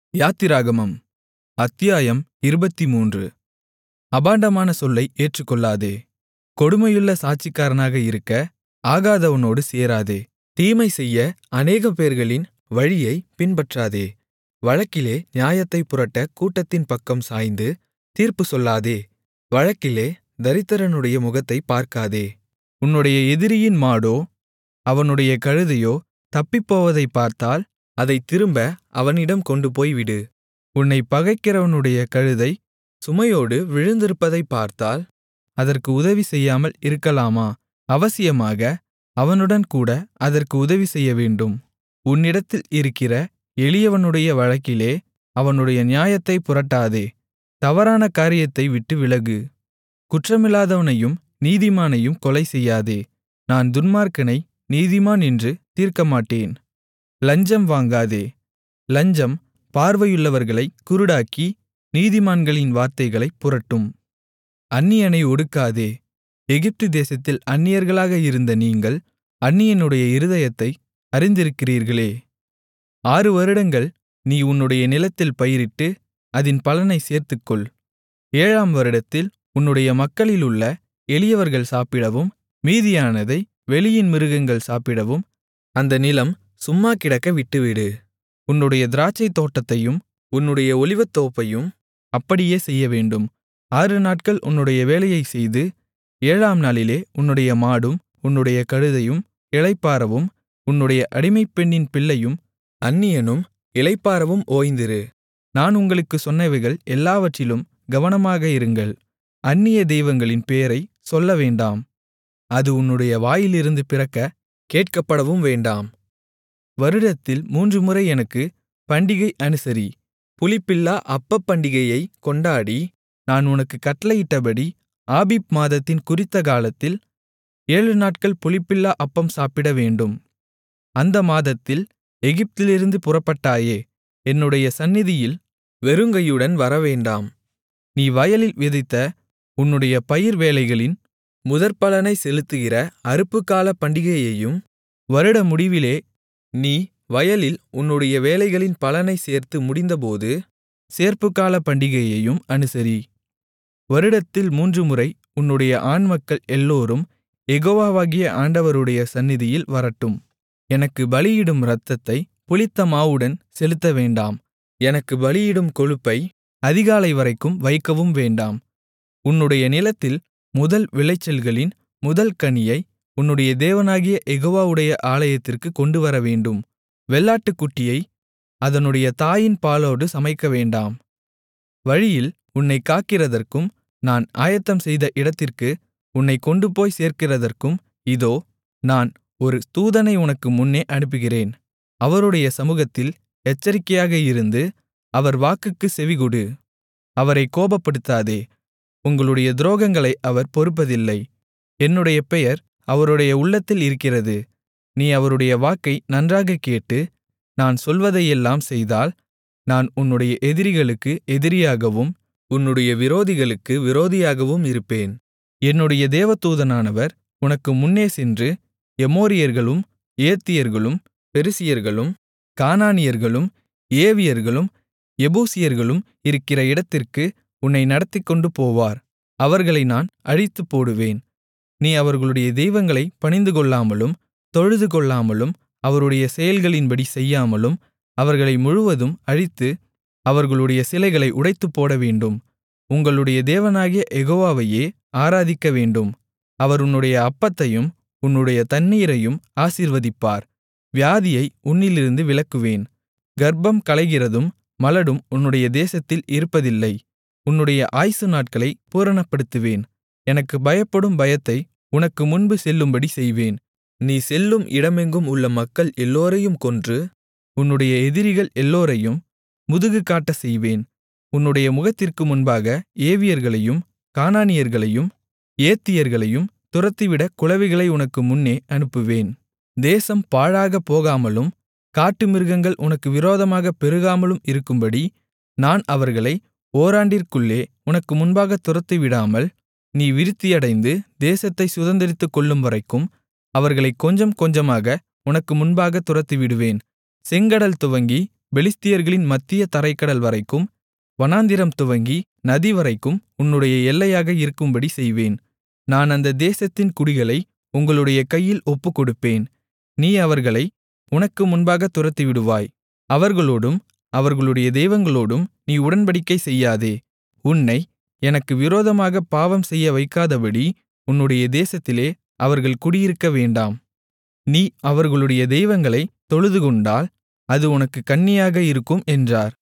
யாத்திராகமம் அத்தியாயம் 23. அபாண்டமான சொல்லை ஏற்றுக்கொள்ளாதே. கொடுமையுள்ள சாட்சிக்காரனாக இருக்க ஆகாதவனோடு சேராதே. தீமை செய்ய அநேகம்பேர்களின் வழியைப் பின்பற்றாதே. வழக்கிலே நியாயத்தைப் புரட்ட கூட்டத்தின் பக்கம் சாய்ந்து தீர்ப்பு சொல்லாதே. வழக்கிலே தரித்திரனுடைய முகத்தைப் பார்க்காதே. உன்னுடைய எதிரியின் மாடோ அவனுடைய கழுதையோ தப்பிப்போவதைப் பார்த்தால் அதைத் திரும்ப அவனிடம் கொண்டுபோய் விடு. உன்னைப் பகைக்கிறவனுடைய கழுதை சுமையோடு விழுந்திருப்பதைப் பார்த்தால் அதற்கு உதவி செய்யாமல் இருக்கலாமா? அவசியமாக அவனுடன் கூட அதற்கு உதவி செய்யவேண்டும். உன்னிடத்தில் இருக்கிற எளியவனுடைய வழக்கிலே அவனுடைய நியாயத்தைப் புரட்டாதே. தவறான காரியத்தை விட்டு விலகு. குற்றமில்லாதவனையும் நீதிமானையும் கொலை செய்யாதே. நான் துன்மார்க்கனை நீதிமான் என்று தீர்க்கமாட்டேன். லஞ்சம் வாங்காதே. லஞ்சம் பார்வையுள்ளவர்களைக் குருடாக்கி நீதிமான்களின் வார்த்தைகளைப் புரட்டும். அந்நியனை ஒடுக்காதே. எகிப்து தேசத்தில் அந்நியர்களாக இருந்த நீங்கள் அந்நியனுடைய இருதயத்தை அறிந்திருக்கிறீர்களே. 6 வருடங்கள் நீ உன்னுடைய நிலத்தில் பயிரிட்டு அதின் பலனைச் சேர்த்துக்கொள். 7ஆம் வருடத்தில் உன்னுடைய மக்களிலுள்ள எளியவர்கள் சாப்பிடவும் மீதியானதை வெளியின் மிருகங்கள் சாப்பிடவும் அந்த நிலம் சும்மா கிடக்க விட்டுவிடு. உன்னுடைய திராட்சைத் தோட்டத்தையும் உன்னுடைய ஒலிவத்தோப்பையும் அப்படியே செய்யவேண்டும். 6 நாட்கள் உன்னுடைய வேலையைச் செய்து 7ஆம் நாளிலே உன்னுடைய மாடும் உன்னுடைய கழுதையும் இளைப்பாறவும் உன்னுடைய அடிமைப்பெண்ணின் பிள்ளையும் அந்நியனும் இளைப்பாறவும் ஓய்ந்திரு. நான் உங்களுக்குச் சொன்னவைகள் எல்லாவற்றிலும் கவனமாக இருங்கள். அந்நிய தெய்வங்களின் பேரைச் சொல்லவேண்டாம். அது உன்னுடைய வாயிலிருந்து பிறக்கக் கேட்கப்படவும் வேண்டாம். வருடத்தில் 3 முறை எனக்குப் பண்டிகை அனுசரி. புளிப்பில்லா அப்பப் பண்டிகையைக் கொண்டாடி நான் உனக்குக் கட்டளையிட்டபடி ஆபீப் மாதத்தின் குறித்த காலத்தில் 7 நாட்கள் புளிப்பில்லா அப்பம் சாப்பிடவேண்டும். அந்த மாதத்தில் எகிப்திலிருந்து புறப்பட்டாயே, என்னுடைய சந்நிதியில் வெறுங்கையுடன் வரவேண்டாம். நீ வயலில் விதைத்த உன்னுடைய பயிர் வேலைகளின் முதற்பலனைச் செலுத்துகிற அறுப்புக்கால பண்டிகையையும் வருட முடிவிலே நீ வயலில் உன்னுடைய வேலைகளின் பலனைச் சேர்த்து முடிந்தபோது சேர்ப்புக்கால பண்டிகையையும் அனுசரி. வருடத்தில் 3 முறை உன்னுடைய ஆண்மக்கள் எல்லோரும் யெகோவாகிய ஆண்டவருடைய சந்நிதியில் வரட்டும். எனக்குப் பலியிடும் இரத்தத்தைப் புளித்த மாவுடன் செலுத்தவேண்டாம். எனக்குப் பலியிடும் கொழுப்பை அதிகாலை வரைக்கும் வைக்கவும் வேண்டாம். உன்னுடைய நிலத்தில் முதல் விளைச்சல்களின் முதல் கனியை உன்னுடைய தேவனாகிய யெகோவாவுடைய ஆலயத்திற்குக் கொண்டுவரவேண்டும். வெள்ளாட்டுக்குட்டியை அதனுடைய தாயின் பாலோடு சமைக்கவேண்டாம். வழியில் உன்னைக் காக்கிறதற்கும் நான் ஆயத்தம் செய்த இடத்திற்கு உன்னைக் கொண்டுபோய் சேர்க்கிறதற்கும் இதோ நான் ஒரு தூதனை உனக்கு முன்னே அனுப்புகிறேன். அவருடைய சமுகத்தில் எச்சரிக்கையாக இருந்து அவர் வாக்குக்குச் செவிகொடு. அவரைக் கோபப்படுத்தாதே. உங்களுடைய துரோகங்களை அவர் பொறுப்பதில்லை. என்னுடைய பெயர் அவருடைய உள்ளத்தில் இருக்கிறது. நீ அவருடைய வாக்கை நன்றாகக் கேட்டு நான் சொல்வதையெல்லாம் செய்தால் நான் உன்னுடைய எதிரிகளுக்கு எதிரியாகவும் உன்னுடைய விரோதிகளுக்கு விரோதியாகவும் இருப்பேன். என்னுடைய தேவதூதனானவர் உனக்கு முன்னே சென்று எமோரியர்களும் ஏத்தியர்களும் பெரிசியர்களும் கானானியர்களும் ஏவியர்களும் எபூசியர்களும் இருக்கிற இடத்திற்கு உன்னை நடத்திக்கொண்டு போவார். அவர்களை நான் அழித்துப்போடுவேன். நீ அவர்களுடைய தெய்வங்களைப் பணிந்துகொள்ளாமலும் தொழுதுகொள்ளாமலும் அவருடைய செயல்களின்படி செய்யாமலும் அவர்களை முழுவதும் அழித்து அவர்களுடைய சிலைகளை உடைத்துப்போடவேண்டும். உங்களுடைய தேவனாகிய யெகோவாவையே ஆராதிக்கவேண்டும். அவர் உன்னுடைய அப்பத்தையும் உன்னுடைய தண்ணீரையும் ஆசீர்வதிப்பார். வியாதியை உன்னிலிருந்து விலக்குவேன். கர்ப்பம் களைகிறதும் மலடும் உன்னுடைய தேசத்தில் இருப்பதில்லை. உன்னுடைய ஆயுசு நாட்களை பூரணப்படுத்துவேன். எனக்கு பயப்படும் பயத்தை உனக்கு முன்பு செல்லும்படி செய்வேன். நீ செல்லும் இடமெங்கும் உள்ள மக்கள் எல்லோரையும் கொன்று உன்னுடைய எதிரிகள் எல்லோரையும் முதுகு காட்டச் செய்வேன். உன்னுடைய முகத்திற்கு முன்பாக ஏவியர்களையும் கானானியர்களையும் ஏத்தியர்களையும் துரத்திவிட குளவிகளை உனக்கு முன்னே அனுப்புவேன். தேசம் பாழாகப் போகாமலும் காட்டுமிருகங்கள் உனக்கு விரோதமாகப் பெருகாமலும் இருக்கும்படி நான் அவர்களை ஓராண்டிற்குள்ளே உனக்கு முன்பாகத் துரத்திவிடாமல் நீ விருத்தியடைந்து தேசத்தைச் சுதந்தரித்துக் கொள்ளும் வரைக்கும் அவர்களைக் கொஞ்சம் கொஞ்சமாக உனக்கு முன்பாகத் துரத்திவிடுவேன். செங்கடல் துவங்கி பெலிஸ்தியர்களின் மத்திய தரைக்கடல் வரைக்கும், வனாந்திரம் துவங்கி நதிவரைக்கும் உன்னுடைய எல்லையாக இருக்கும்படி செய்வேன். நான் அந்த தேசத்தின் குடிகளை உங்களுடைய கையில் ஒப்புக்கொடுப்பேன். நீ அவர்களை உனக்கு முன்பாகத் துரத்திவிடுவாய். அவர்களோடும் அவர்களுடைய தெய்வங்களோடும் நீ உடன்படிக்கை செய்யாதே. உன்னை எனக்கு விரோதமாகப் பாவம் செய்ய வைக்காதபடி உன்னுடைய தேசத்திலே அவர்கள் குடியிருக்க வேண்டாம். நீ அவர்களுடைய தெய்வங்களைத் தொழுதுகொண்டால் அது உனக்குக் கண்ணியாக இருக்கும் என்றார்.